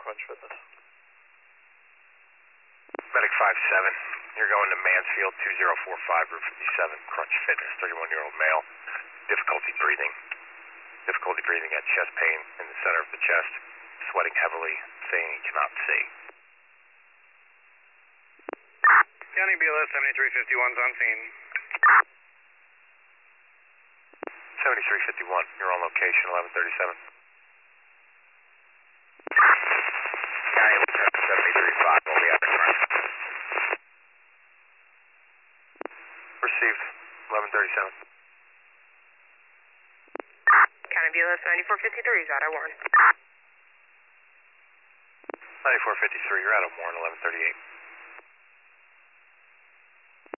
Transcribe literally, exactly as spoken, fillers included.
Crunch Fitness. Medic five seven, you're going to Mansfield two zero four five, Route fifty-seven, Crunch Fitness, thirty-one-year-old male, difficulty breathing. Difficulty breathing at chest pain in the center of the chest, sweating heavily, saying he cannot see. County B L S seventy-three fifty-one's on scene. seventy-three fifty-one, you're on location, eleven thirty-seven. County seventy-three five, will be out of front. Received, eleven thirty-seven. County B L S ninety-four fifty-three is out of Warren. ninety-four fifty-three, you're out of Warren, eleven thirty-eight.